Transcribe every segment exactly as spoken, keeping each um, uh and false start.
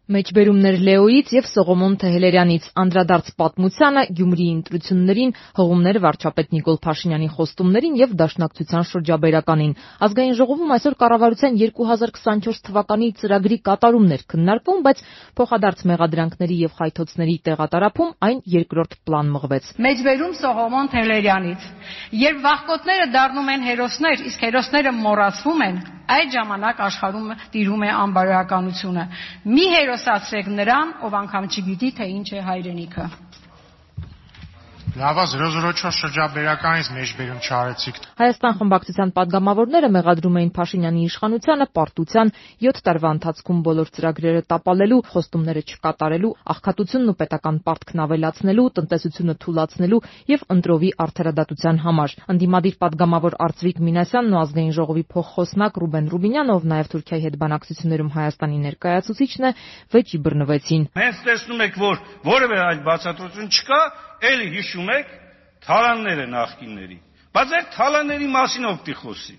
Մեջբերումներ Լեոյից եւ Սողոմոն Թեհլերյանից անդրադարձ պատմությանը, Գյումրիի ընտրություններին, հղումներ վարչապետ Նիկոլ Փաշինյանի խոստումներին եւ Դաշնակցության շրջաբերականին։ Ազգային ժողովում այսօր կառավարության երկու հազար քսանչորս թվականի ծրագրի կատարումներ քննարկվում, բայց փոխադարձ մեղադրանքների եւ խայթոցների տեղատարափում այն երկրորդ պլան մղվեց։ Մեջբերում Սողոմոն Թեհլերյանից. Երբ վախկոտները դառնում են հերոսներ, իսկ հերոսները մոռացվում են, այդ ժամանակ աշխարհում տիրում է անբարոյականությունը։ Մի հերոսացրեք նրան, ով անգամ չգիտի, թե ինչ է հայրենիքը։ Լավա զրո զրո չորս շրջաբերականից մեջբերում չարեցիք։ Հայաստան խմբակցության падգամավորները մեղադրում էին Փաշինյանի իշխանությանը պարտության, յոթ տարվա ընթացքում բոլոր ծրագրերը տապալելու, խոստումները չկատարելու, աղքատությունն ու պետական պարտքն ավելացնելու, տնտեսությունը թուլացնելու եւ ընտրովի արդարադատության համար։ Ընդդիմադիր падգամավոր Արծվիկ Մինասյանն ու ազգային ժողովի փոխխոսնակ Ռուբեն Ռուբինյանը, ով նաեւ Թուրքիայի հետ բանակցություններում Հայաստանի ներկայացուցիչն է, վեճի բռնվեցին։ Հենց տեսնում եք, որ որևէ այլ բացատրություն չկա, էլի հիշում եք թալանները նախկինների, բայց այդ թալանների մասին ով պիտի խոսի։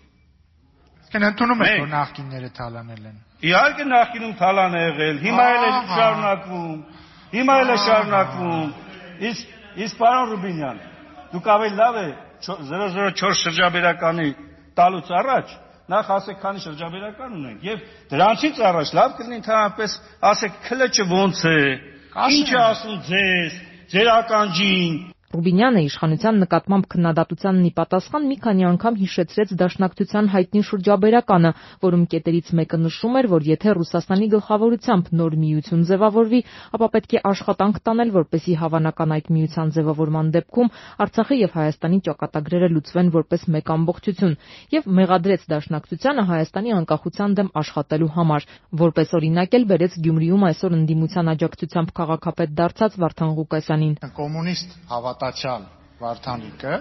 Իսկ ընդունում եք, որ նախկինները թալանել են։ Իհարկե նախկինում թալան է եղել, հիմա էլ է շարունակվում, հիմա էլ է շարունակվում։ Իսկ իսկ պարոն Ռուբինյան, դուք ավելի լավ է զրո զրո չորս շրջաբերականի տալուց առաջ նախ ասեք քանի շրջաբերական ունենք եւ դրանցից առաջ լավ կլինի ընդհանրապես ասեք քլեչը ոնց է, ինչ է ասում ձեզ, ձեր ականջին։ Ռուբինյանը իշխանության նկատմամբ քննադատությանն ի պատասխան մի քանի անգամ հիշեցրեց Դաշնակցության հայտնի շրջաբերականը, որում կետերից մեկը նշում էր, որ եթե Ռուսաստանի գլխավորությամբ նոր միություն ձևավորվի, ապա պետք է աշխատանք տանել, որպեսզի հավանական այդ միության ձևավորման դեպքում Արցախի եւ Հայաստանի ճակատագրերը լուծվեն որպես մեկ ամբողջություն, եւ մեղադրեց Դաշնակցությանը Հայաստանի անկախության դեմ աշխատելու համար։ Որպես օրինակ էլ բերեց Գյումրիում այսօր ընդդիմության աջակցությամբ քաղաքապետ դարձած Վարդան Ղուկասյանին։ Կոմունիստ հավատացյալ Վարդանիկը,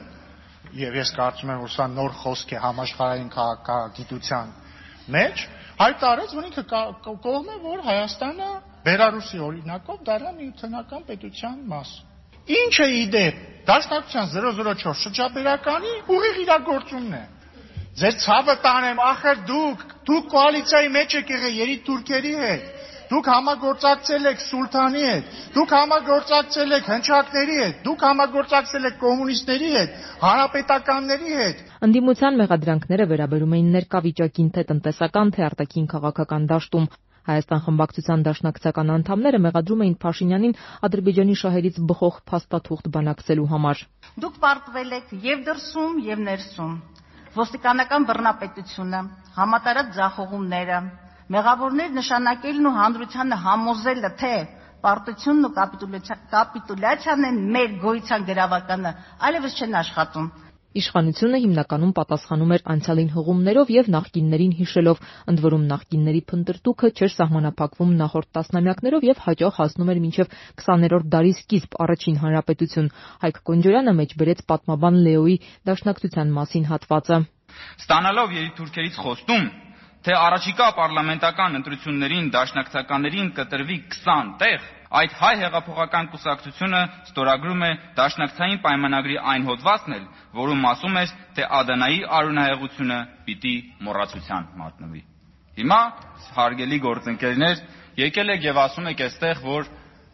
եւ ես կարծում եմ, որ սա նոր խոսք է համաշխարհային քաղաքագիտության մեջ, հայտարարեց, որ ինքը կողմ է, որ Հայաստանը Բելարուսի օրինակով դառնա միութենական պետության մաս։ Ինչ է իդեպ Դաշնակցության զրո զրո չորս շրջաբերականի ուղիղ իրագործումն է։ Ձեր ցավը տանեմ, ախր դուք, դուք կոալիցիայի մեջ եք եղել երիտուրքերի հետ, դուք համագործակցել եք Սուլթանի հետ, դուք համագործակցել եք հնչակների հետ, դուք համագործակցել եք կոմունիստների հետ, հանրապետականների հետ։ Ընդդիմության մեղադրանքները վերաբերում էին ներկա վիճակին, թե տնտեսական, թե արտաքին քաղաքական դաշտում։ Հայաստան խմբակցության դաշնակցական անդամները մեղադրում էին Փաշինյանին Ադրբեջանի շահերից բխող փաստաթուղթ բանակցելու համար։ Դուք պարտվել եք եւ դրսում, եւ ներսում։ Ոստիկանական բռնապետությունը, համատարած ձախողումները, մեղավորներ նշանակելն ու հանրությանը համոզելը, թե պարտությունն ու կապիտուլյացիան են մեր գոյության գրավականը, այլևս չեն աշխատում։ Իշխանությունը հիմնականում պատասխանում էր անցյալին հղումներով եւ նախկիններին հիշելով, ընդ որում նախկինների փնտրտուքը չէր սահմանափակվում նախորդ տասնամյակներով եւ հաճախ հասնում էր մինչեւ քսաներորդ դարի սկիզբ առաջին հանրապետություն։ Հայկ Կոնջորյանը մեջբերեց պատմաբան Լեոյի Դաշնակցության մասին հատվածը։ Ստանալով երիտուրքերից խոստում, թե առաջիկա պարլամենտական ընտրություններին դաշնակցականներին կտրվի քսան տեղ, այդ հայ հեղափոխական կուսակցությունը ստորագրում է դաշնակցային պայմանագրի այն հոդվածն էլ, որում ասում էր, թե Ադանայի արունահեղությունը պիտի մոռացության մատնվի։ Հիմա, հարգելի գործընկերներ, եկել եք եւ ասում եք այստեղ, որ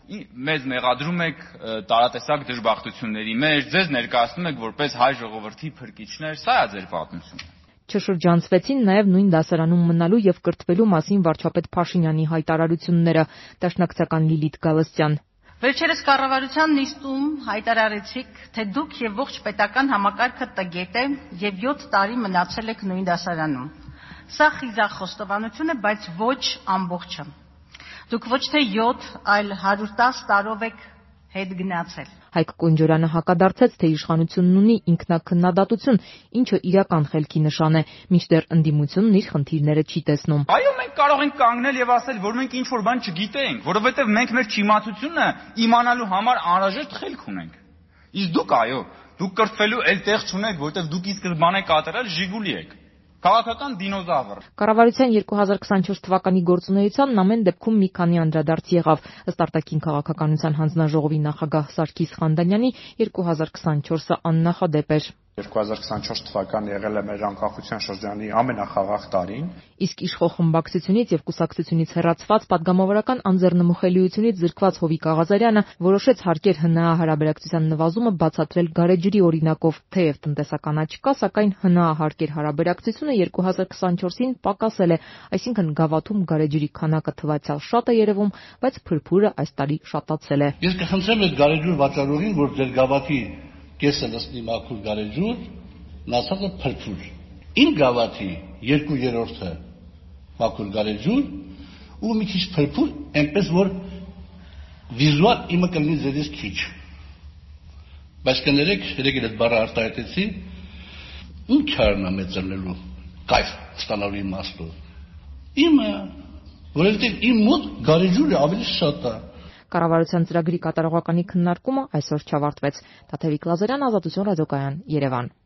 մեզ մեղադրում եք տարատեսակ դժբախտությունների մեջ, ձեզ ներկայացնում եք որպես հայ ժողովրդի փրկիչներ, սա է ձեր պատմությունը։ Չշրջանցվեցին նաև նույն դասարանում մնալու եւ կրթվելու մասին վարչապետ Փաշինյանի հայտարարությունները։ Դաշնակցական Լիլիթ Գալստյան։ Վերջերս կառավարության նիստում հայտարարեցիք, թե դուք եւ ողջ պետական համակարգը տգետ է եւ յոթ տարի մնացել եք նույն դասարանում։ Սա խիզախ խոստովանություն է, բայց ոչ ամբողջը։ Դուք ոչ թե յոթ, այլ հարյուր տասը տարով եք հետ գնացել։ Հայկ Կոնջորյանը հակադարձեց, թե իշխանությունն ունի ինքնակննադատություն, ինչը իրական խելքի նշան է, մինչդեռ ընդդիմությունն իր խնդիրները չի տեսնում։ Այո, մենք կարող ենք կանգնել եւ ասել, որ մենք ինչ որ բան չգիտենք, որովհետեւ մենք մեր չիմացությունը իմանալու համար անհրաժեշտ խելք ունենք։ Իսկ դուք այո, դուք կրթվելու այլ տեղ չունեք, որովհետեւ դուք իսկ բան եք կատարել, Ժիգուլի եք։ Քաղաքական դինոզավր։ Կառավարության երկու հազար քսանչորս թվականի գործունեությանն ամեն դեպքում մի քանի անդրադարձ եղավ, ըստ արտաքին քաղաքականության հանձնաժողովի նախագահ Սարգիս Խանդանյանի երկու հազար քսանչորսը աննախադեպ էր։ երկու հազար քսանչորս թվականն եղել է մեր անկախության շրջանի ամենախաղաղ տարին։ Իսկ իշխող խմբակցությունից եւ կուսակցությունից հեռացված պատգամավորական անձեռնմխելիությունից զրկված Հովիկ Աղազարյանը որոշեց հարկեր ՀՆԱ հարաբերակցության նվազումը բացատրել գարեջրի օրինակով, թեև տնտեսական աճ կա, սակայն ՀՆԱ հարկեր հարաբերակցությունը երկու հազար քսանչորսին պակասել է, այսինքն գավաթում գարեջրի քանակը թվացial շատ է երևում, բայց փրփուրը այս տարի շատացել է։ Ես կխնդրեմ այդ գարեջուր վաճառողին, որ ձեր գավաթի կեսը լցնի մաքուր գարեջուր, նա ասած է փրփուր։ Իմ գավաթի երկու երրորդը մաքուր գարեջուր ու մի քիչ փրփուր, այնպես որ վիզուալ իմը կլինի ձեզից քիչ։ Բայց կներեք, երեք էլ այդ բառը արտահայտեցի, ում չարն է մեծրնելու, կայֆ ստանալու իմաստով։ Իմը, որովհետև իմ մոտ գարեջուրը ավելի շատ է։ Կառավարության ծրագրի կատարողականի քննարկումը այսօր չավարտվեց։ Տաթևիկ Լազարյան, Ազատություն ռադիոկայան, Երևան։